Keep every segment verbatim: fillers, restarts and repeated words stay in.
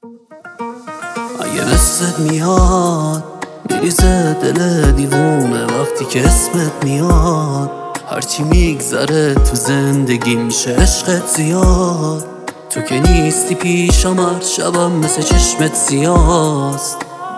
اگه مثلت میاد میریزه دل دیوونه وقتی که اسمت میاد، هرچی میگذره تو زندگی میشه عشقت زیاد. تو که نیستی پیشم هر شبم مثل چشمت سیاست.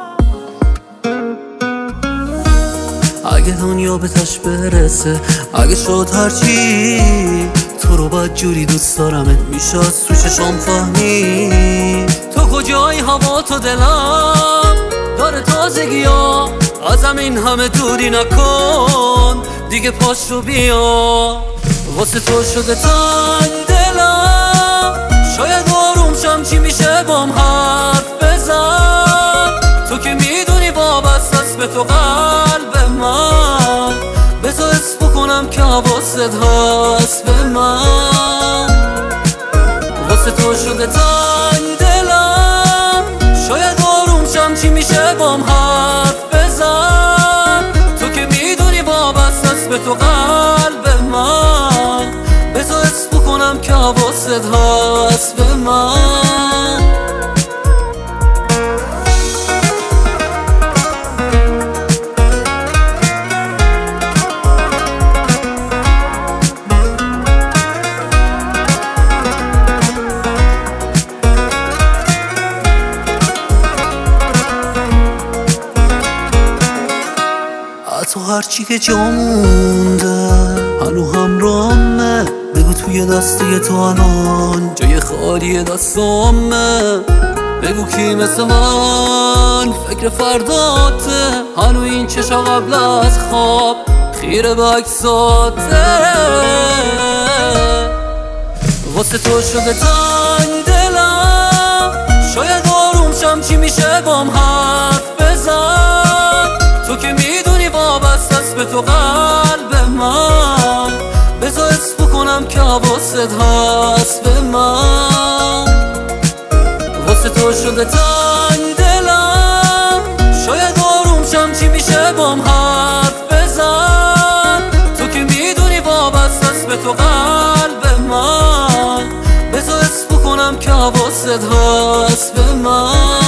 اگه دنیا به تش برسه، اگه شد هرچی، تو رو باید جوری دوست دارمت میشه از تو چشام فهمی. تو کجایی هوا تو دلم داره تازگی ها، ازم این همه دوری نکن دیگه پاش رو بیا. واسه تو شده تنگ دلم، شاید آروم شم چی میشه بام حرف بزن. تو که میدونی وابسته است به تو قلب من، بذار حس بکنم که حواست هست به من. واسه تو شده تنگ دلم، شاید آروم شم چی میشه بام حرف بزن. تو که میدونی وابسته است به تو قلب من، بذار حس بکنم که حواست هست به من. تو هرچی که جا مونده هنو همرامه، بگو توی دسته تو الان جای خالی دستامه. بگو کی مثل من فکر فرداته، هنو این چشا قبل از خواب خیره به عکساته. واسه تو شده تنگ دلم، شاید آروم شم چی میشه بام حرف بزن. تو که میدونی وابسته است به تو قلب من، بذار حس بکنم که حواست هست به من. واسه تو شده تنگ دلم، شاید آروم شم چی میشه بام حرف بزن. تو که میدونی وابسته است به تو قلب من، بذار حس بکنم که حواست هست به من.